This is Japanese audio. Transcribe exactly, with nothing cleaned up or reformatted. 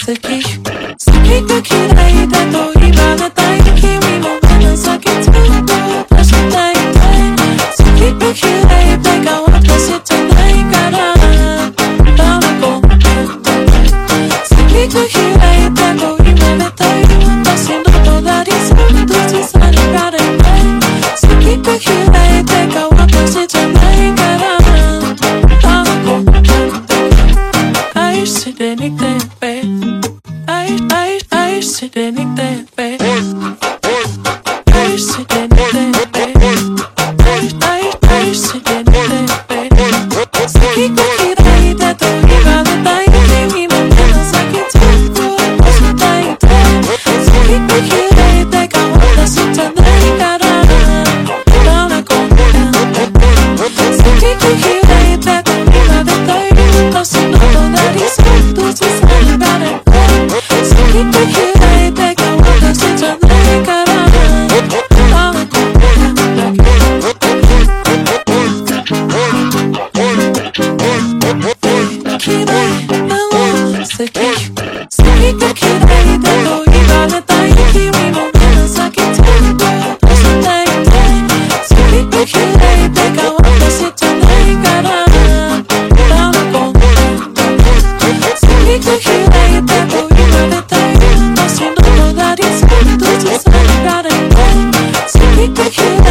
好き好きが嫌いだと言われたい君の目の先ずっと私だいたい好きが嫌いだが私じゃないからどの子も好きが嫌いだと言われたい私の隣ずっと小さなれない好きが嫌いだが私じゃないからどの子も愛してみて愛愛愛してみて愛してみて愛愛愛してみて好きが嫌いだと言われたい君の目の先ずっと私だいたい好きが嫌いだが私じゃないからどの子も好きが嫌いだと言われたい私の隣ずっと小さなれ好きが嫌いだが私じゃないからどの子も嫌いなの好き好きが嫌いだと言われたい君の目の先ずっと私だいたい好きが嫌いだが私じゃないからどの子も好きが嫌いだと言われたい私の隣ずっと小さなれない好きが嫌い